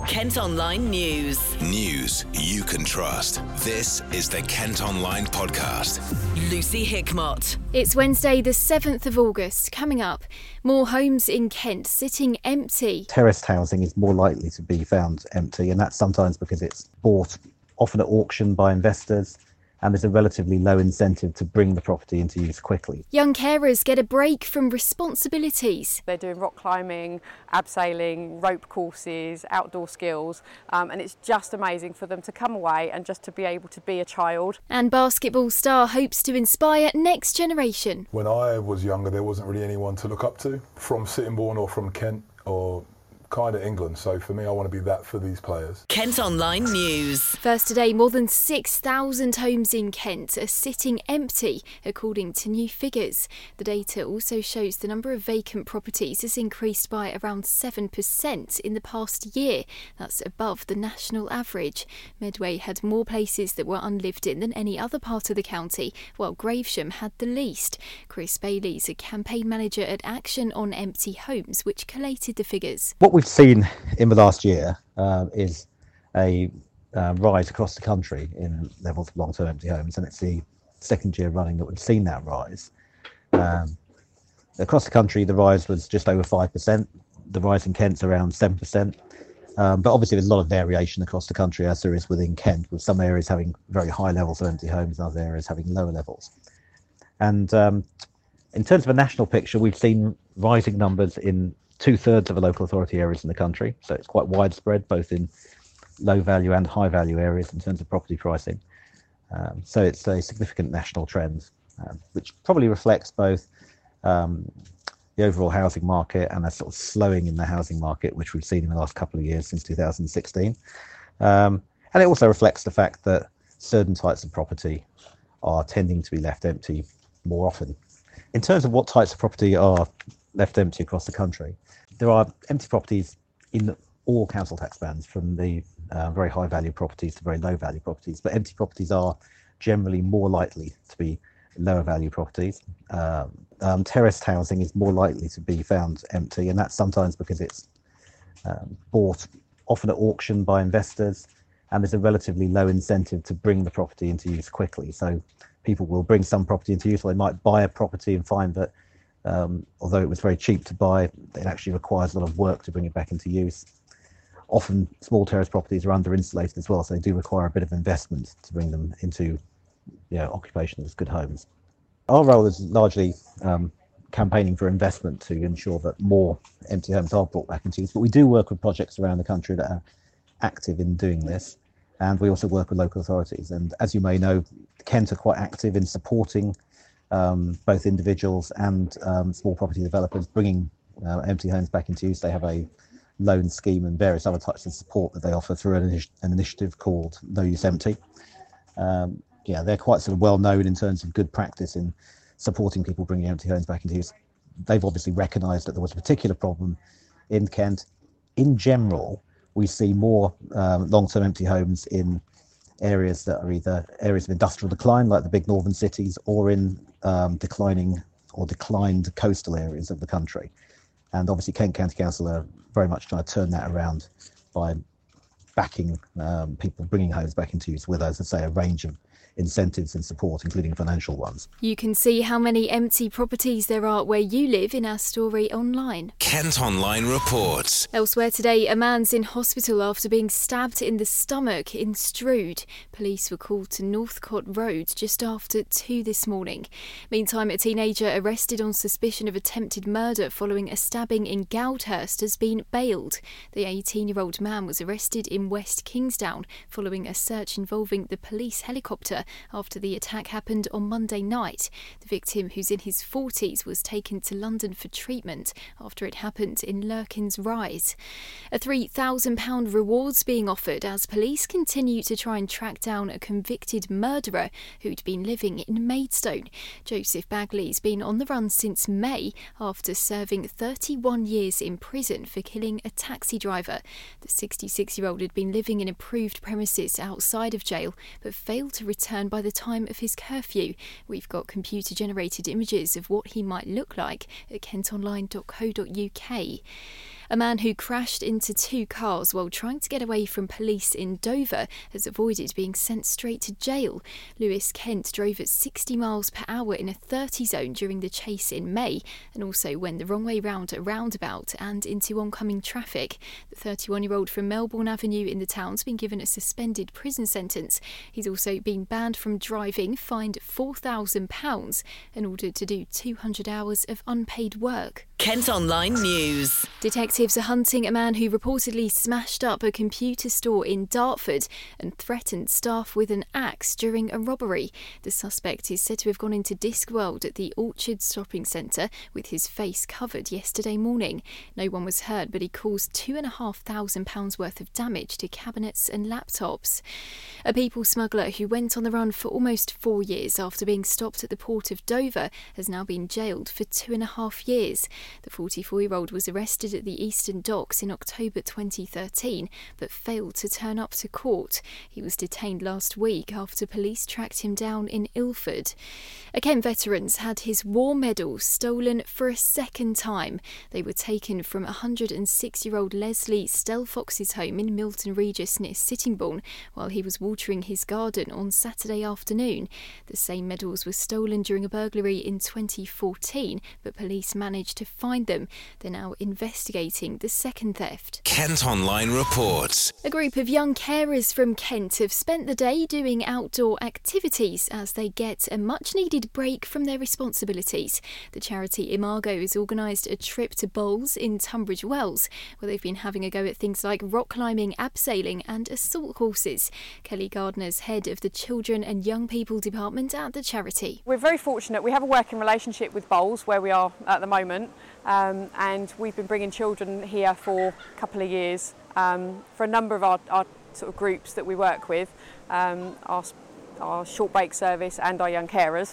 Kent Online News. News you can trust. This is the Kent Online Podcast. Lucy Hickmott. It's Wednesday the 7th of August. Coming up, more homes in Kent sitting empty. Terraced housing is more likely to be found empty, and that's sometimes because it's bought often at auction by investors, and there's a relatively low incentive to bring the property into use quickly. Young carers get a break from responsibilities. They're doing rock climbing, abseiling, rope courses, outdoor skills, and it's just amazing for them to come away and just to be able to be a child. And basketball star hopes to inspire next generation. When I was younger, there wasn't really anyone to look up to from Sittingbourne or from Kent or kind of England, so for me I want to be that for these players. Kent Online News. First today, more than 6,000 homes in Kent are sitting empty, according to new figures. The data also shows the number of vacant properties has increased by around 7% in the past year. That's above the national average. Medway had more places that were unlived in than any other part of the county, while Gravesham had the least. Chris Bailey's a campaign manager at Action on Empty Homes, which collated the figures. What we've seen in the last year is a rise across the country in levels of long-term empty homes, and it's the second year running that we've seen that rise. Across the country, the rise was just over 5%. The rise in Kent's around 7%. But obviously there's a lot of variation across the country, as there is within Kent, with some areas having very high levels of empty homes and other areas having lower levels. And in terms of a national picture, we've seen rising numbers in 2/3 of the local authority areas in the country. So it's quite widespread, both in low value and high value areas in terms of property pricing. So it's a significant national trend, which probably reflects both the overall housing market and a sort of slowing in the housing market, which we've seen in the last couple of years since 2016. And it also reflects the fact that certain types of property are tending to be left empty more often. In terms of what types of property are left empty across the country, there are empty properties in all council tax bands, from the very high value properties to very low value properties, but empty properties are generally more likely to be lower value properties. Terraced housing is more likely to be found empty, and that's sometimes because it's bought often at auction by investors, and there's a relatively low incentive to bring the property into use quickly. So people will bring some property into use, or they might buy a property and find that although it was very cheap to buy, it actually requires a lot of work to bring it back into use. Often small terrace properties are under insulated as well, so they do require a bit of investment to bring them into occupation as good homes. Our role is largely campaigning for investment to ensure that more empty homes are brought back into use, but we do work with projects around the country that are active in doing this, and we also work with local authorities. And as you may know, Kent are quite active in supporting both individuals and small property developers bringing empty homes back into use. They have a loan scheme and various other types of support that they offer through an initiative called No Use Empty. They're quite sort of well known in terms of good practice in supporting people bringing empty homes back into use. They've obviously recognised that there was a particular problem in Kent. In general, we see more long-term empty homes in areas that are either areas of industrial decline, like the big northern cities, or in declining or declined coastal areas of the country. And obviously Kent County Council are very much trying to turn that around by backing people bringing homes back into use with, as I say, a range of incentives and support, including financial ones. You can see how many empty properties there are where you live in our story online. Kent Online reports. Elsewhere today, a man's in hospital after being stabbed in the stomach in Strood. Police were called to Northcote Road just after 2 this morning. Meantime, a teenager arrested on suspicion of attempted murder following a stabbing in Goudhurst has been bailed. The 18-year-old man was arrested in West Kingsdown following a search involving the police helicopter after the attack happened on Monday night. The victim, who's in his 40s, was taken to London for treatment after it happened in Lurkins Rise. A £3,000 reward's being offered as police continue to try and track down a convicted murderer who'd been living in Maidstone. Joseph Bagley's been on the run since May after serving 31 years in prison for killing a taxi driver. The 66-year-old had been living in approved premises outside of jail but failed to return by the time of his curfew. We've got computer-generated images of what he might look like at kentonline.co.uk. A man who crashed into two cars while trying to get away from police in Dover has avoided being sent straight to jail. Lewis Kent drove at 60 miles per hour in a 30 zone during the chase in May and also went the wrong way round a roundabout and into oncoming traffic. The 31-year-old from Melbourne Avenue in the town's been given a suspended prison sentence. He's also been banned from driving, fined £4,000 and ordered to do 200 hours of unpaid work. Kent Online News. Detectives are hunting a man who reportedly smashed up a computer store in Dartford and threatened staff with an axe during a robbery. The suspect is said to have gone into Discworld at the Orchard Shopping Centre with his face covered yesterday morning. No one was hurt, but he caused £2,500 worth of damage to cabinets and laptops. A people smuggler who went on the run for almost 4 years after being stopped at the port of Dover has now been jailed for 2.5 years. The 44-year-old was arrested at the Eastern Docks in October 2013 but failed to turn up to court. He was detained last week after police tracked him down in Ilford. A Kent veteran's had his war medals stolen for a second time. They were taken from 106-year-old Leslie Stelfox's home in Milton Regis near Sittingbourne while he was watering his garden on Saturday afternoon. The same medals were stolen during a burglary in 2014, but police managed to find them. They're now investigating the second theft. Kent Online reports. A group of young carers from Kent have spent the day doing outdoor activities as they get a much-needed break from their responsibilities. The charity Imago has organised a trip to Bowls in Tunbridge Wells, where they've been having a go at things like rock climbing, abseiling and assault horses. Kelly Gardner's head of the Children and Young People Department at the charity. We're very fortunate. We have a working relationship with Bowls, where we are at the moment, and we've been bringing children here for a couple of years for a number of our sort of groups that we work with, our short break service and our young carers.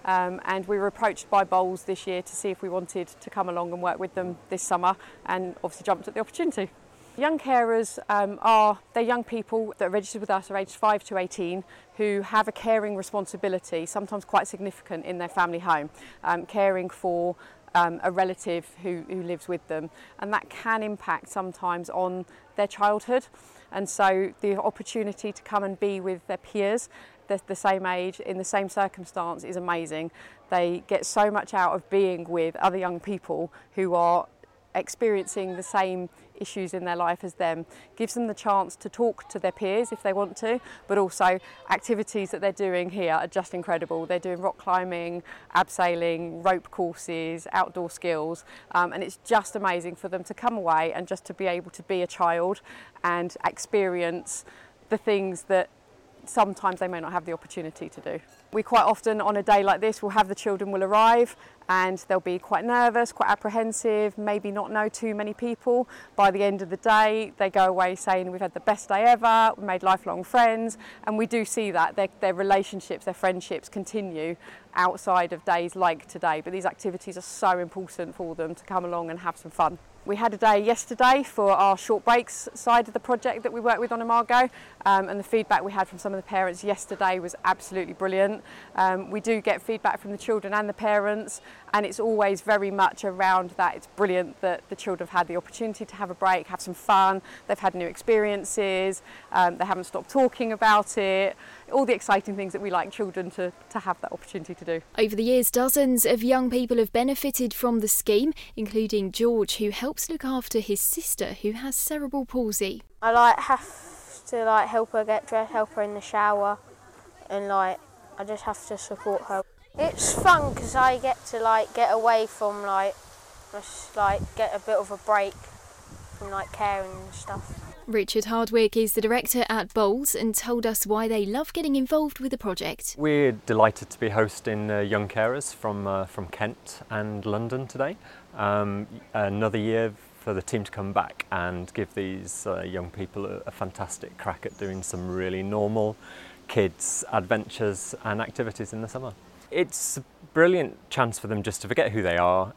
And we were approached by Bowls this year to see if we wanted to come along and work with them this summer, and obviously jumped at the opportunity. Young carers they're young people that are registered with us, are aged 5 to 18, who have a caring responsibility, sometimes quite significant, in their family home, caring for a relative who lives with them, and that can impact sometimes on their childhood. And so the opportunity to come and be with their peers, the same age, in the same circumstance, is amazing. They get so much out of being with other young people who are experiencing the same issues in their life as them. Gives them the chance to talk to their peers if they want to, but also activities that they're doing here are just incredible. They're doing rock climbing, abseiling, rope courses, outdoor skills, and it's just amazing for them to come away and just to be able to be a child and experience the things that sometimes they may not have the opportunity to do. We quite often, on a day like this, will have the children will arrive and they'll be quite nervous, quite apprehensive, maybe not know too many people. By the end of the day, they go away saying, we've had the best day ever, we made lifelong friends, and we do see that their relationships, their friendships continue outside of days like today. But these activities are so important for them to come along and have some fun. We had a day yesterday for our short breaks side of the project that we work with on Imago, and the feedback we had from some of the parents yesterday was absolutely brilliant. We do get feedback from the children and the parents, and it's always very much around that. It's brilliant that the children have had the opportunity to have a break, have some fun, they've had new experiences, they haven't stopped talking about it, all the exciting things that we like children to have that opportunity to do. Over the years, dozens of young people have benefited from the scheme, including George, who helps look after his sister who has cerebral palsy. I have to help her get dressed, help her in the shower, and I just have to support her. It's fun because I get to get away from just get a bit of a break from caring and stuff. Richard Hardwick is the director at Bowls and told us why they love getting involved with the project. We're delighted to be hosting young carers from Kent and London today. Another year for the team to come back and give these young people a fantastic crack at doing some really normal kids' adventures and activities in the summer. It's a brilliant chance for them just to forget who they are,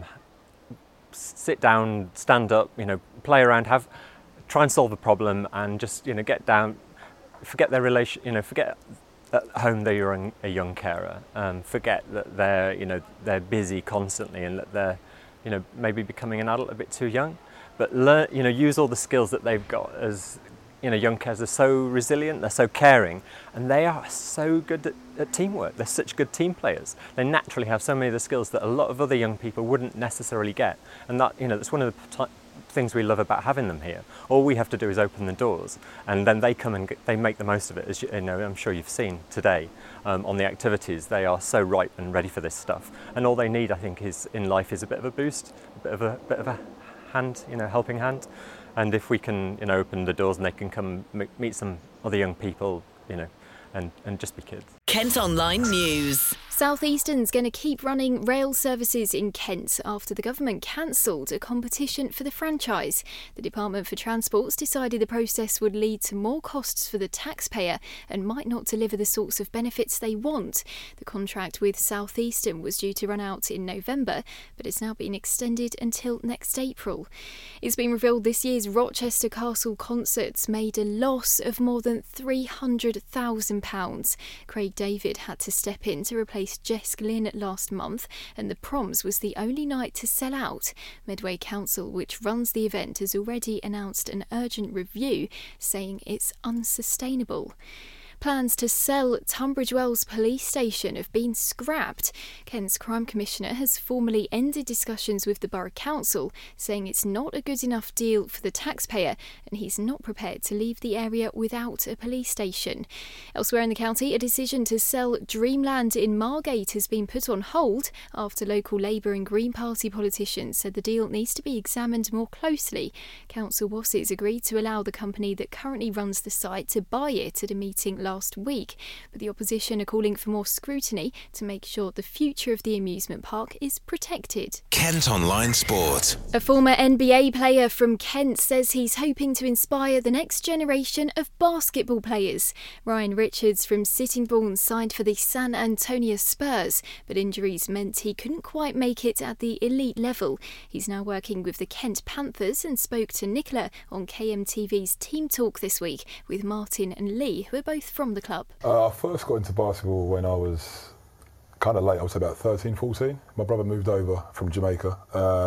sit down, stand up, play around, try and solve a problem, and just get down, forget their relation, forget at home that you're a young carer, forget that they're busy constantly and that they're maybe becoming an adult a bit too young. but learn, use all the skills that they've got as young carers. Are so resilient, they're so caring, and they are so good at teamwork. They're such good team players. They naturally have so many of the skills that a lot of other young people wouldn't necessarily get, and that's one of the things we love about having them here. All we have to do is open the doors, and then they come and they make the most of it. As I'm sure you've seen today on the activities, they are so ripe and ready for this stuff. And all they need, I think, is in life is a bit of a boost, a bit of a hand, helping hand. And if we can, open the doors and they can come meet some other young people, and just be kids. Kent Online News. South Eastern's going to keep running rail services in Kent after the government cancelled a competition for the franchise. The Department for Transport's decided the process would lead to more costs for the taxpayer and might not deliver the sorts of benefits they want. The contract with South Eastern was due to run out in November, but it's now been extended until next April. It's been revealed this year's Rochester Castle concerts made a loss of more than £300,000. Craig David had to step in to replace Jess Glynn last month, and the Proms was the only night to sell out. Medway Council, which runs the event, has already announced an urgent review, saying it's unsustainable. Plans to sell Tunbridge Wells Police Station have been scrapped. Kent's Crime Commissioner has formally ended discussions with the Borough Council, saying it's not a good enough deal for the taxpayer and he's not prepared to leave the area without a police station. Elsewhere in the county, a decision to sell Dreamland in Margate has been put on hold after local Labour and Green Party politicians said the deal needs to be examined more closely. Council bosses agreed to allow the company that currently runs the site to buy it at a meeting last week, but the opposition are calling for more scrutiny to make sure the future of the amusement park is protected. Kent Online Sport. A former NBA player from Kent says he's hoping to inspire the next generation of basketball players. Ryan Richards from Sittingbourne signed for the San Antonio Spurs, but injuries meant he couldn't quite make it at the elite level. He's now working with the Kent Panthers and spoke to Nicola on KMTV's Team Talk this week with Martin and Lee, who are both from the club. I first got into basketball when I was kind of late. I was about 13, 14. My brother moved over from Jamaica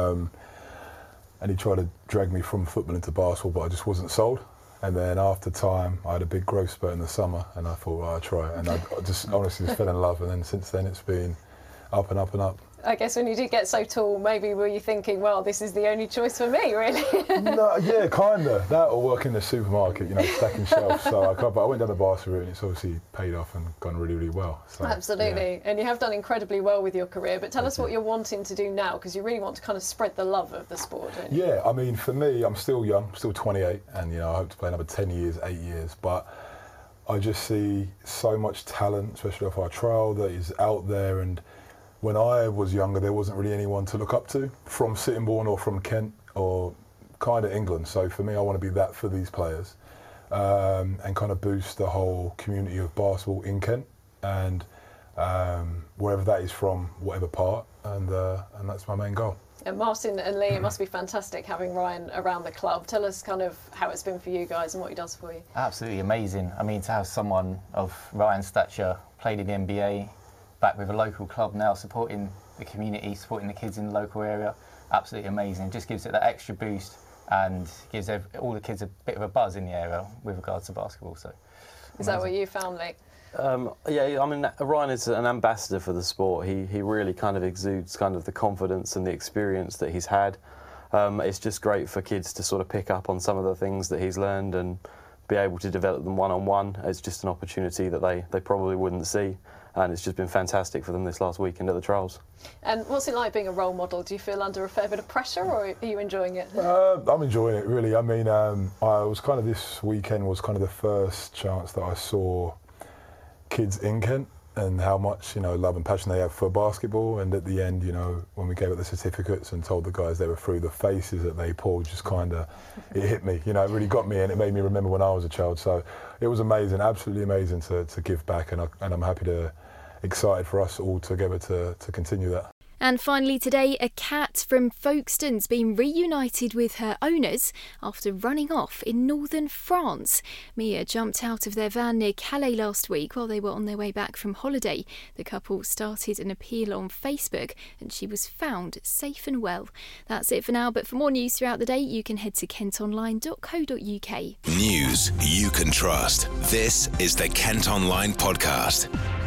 and he tried to drag me from football into basketball, but I just wasn't sold. And then after time, I had a big growth spurt in the summer and I thought, well, I'll try it. And I just honestly just fell in love. And then since then, it's been up and up and up. I guess when you did get so tall, maybe were you thinking, well, this is the only choice for me, really? No, yeah, kind of. That or work in the supermarket, stacking shelves. But I went down the basketball route and it's obviously paid off and gone really, really well. So, absolutely. Yeah. And you have done incredibly well with your career. But tell us what you're wanting to do now, because you really want to kind of spread the love of the sport, don't you? Yeah, I mean, for me, I'm still young, still 28, and, I hope to play another 10 years, 8 years. But I just see so much talent, especially off our trial, that is out there. And when I was younger, there wasn't really anyone to look up to from Sittingbourne or from Kent or kind of England. So for me, I want to be that for these players and kind of boost the whole community of basketball in Kent and wherever that is from, whatever part, and that's my main goal. And Martin and Lee, it must be fantastic having Ryan around the club. Tell us kind of how it's been for you guys and what he does for you. Absolutely amazing. I mean, to have someone of Ryan's stature, played in the NBA, back with a local club now, supporting the community, supporting the kids in the local area, absolutely amazing. It just gives it that extra boost and gives all the kids a bit of a buzz in the area with regards to basketball. So, is that what you found, Lee? Yeah, I mean, Ryan is an ambassador for the sport. He really kind of exudes kind of the confidence and the experience that he's had. It's just great for kids to sort of pick up on some of the things that he's learned and be able to develop them one-on-one. It's just an opportunity that they probably wouldn't see. And it's just been fantastic for them this last weekend at the trials. And what's it like being a role model? Do you feel under a fair bit of pressure, or are you enjoying it? I'm enjoying it, really. I mean, this weekend was kind of the first chance that I saw kids in Kent and how much, love and passion they have for basketball. And at the end, when we gave out the certificates and told the guys they were through, the faces that they pulled just kind of, it hit me, it really got me, and it made me remember when I was a child. So it was amazing, absolutely amazing to give back, and I'm excited for us all together to continue that. And finally today, a cat from Folkestone's been reunited with her owners after running off in northern France. Mia jumped out of their van near Calais last week while they were on their way back from holiday. The couple started an appeal on Facebook and she was found safe and well. That's it for now, but for more news throughout the day, you can head to kentonline.co.uk. News you can trust. This is the Kent Online Podcast.